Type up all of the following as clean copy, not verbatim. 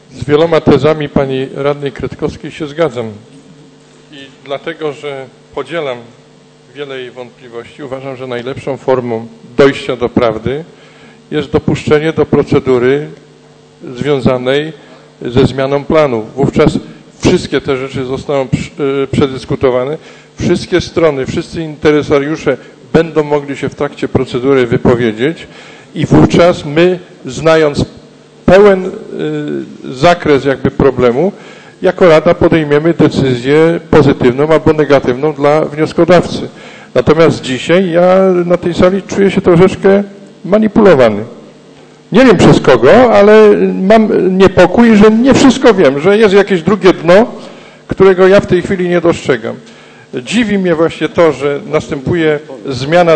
Z wieloma tezami pani radnej Kretkowskiej się zgadzam i dlatego, że podzielam wiele jej wątpliwości, uważam, że najlepszą formą dojścia do prawdy jest dopuszczenie do procedury związanej ze zmianą planu. Wówczas wszystkie te rzeczy zostaną przedyskutowane, wszystkie strony, wszyscy interesariusze będą mogli się w trakcie procedury wypowiedzieć i wówczas my, znając pełen zakres jakby problemu, jako Rada podejmiemy decyzję pozytywną albo negatywną dla wnioskodawcy. Natomiast dzisiaj ja na tej sali czuję się troszeczkę manipulowany. Nie wiem przez kogo, ale mam niepokój, że nie wszystko wiem, że jest jakieś drugie dno, którego ja w tej chwili nie dostrzegam. Dziwi mnie właśnie to, że następuje zmiana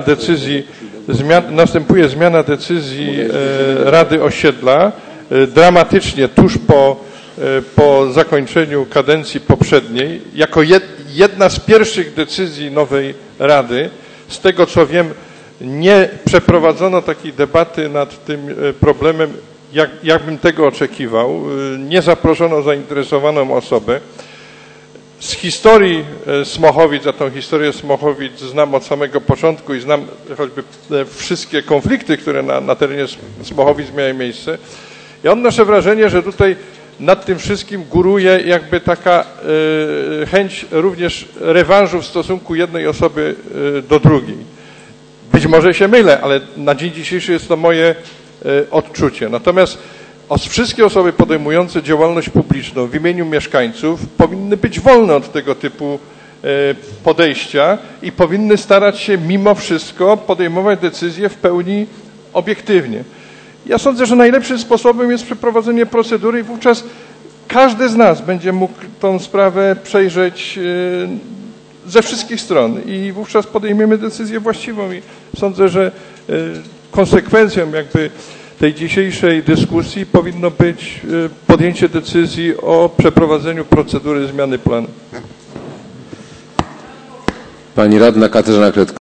decyzji Rady Osiedla dramatycznie tuż po zakończeniu kadencji poprzedniej, jako jedna z pierwszych decyzji nowej Rady. Z tego co wiem, nie przeprowadzono takiej debaty nad tym problemem, jak bym tego oczekiwał. Nie zaproszono zainteresowaną osobę. Z historii Smochowic, a tą historię Smochowic znam od samego początku i znam choćby wszystkie konflikty, które na terenie Smochowic miały miejsce. Ja odnoszę wrażenie, że tutaj nad tym wszystkim góruje jakby taka chęć również rewanżu w stosunku jednej osoby do drugiej. Być może się mylę, ale na dzień dzisiejszy jest to moje odczucie. Natomiast wszystkie osoby podejmujące działalność publiczną w imieniu mieszkańców powinny być wolne od tego typu podejścia i powinny starać się mimo wszystko podejmować decyzje w pełni obiektywnie. Ja sądzę, że najlepszym sposobem jest przeprowadzenie procedury i wówczas każdy z nas będzie mógł tą sprawę przejrzeć ze wszystkich stron i wówczas podejmiemy decyzję właściwą i sądzę, że konsekwencją jakby tej dzisiejszej dyskusji powinno być podjęcie decyzji o przeprowadzeniu procedury zmiany planu. Pani radna Katarzyna Kretkowska.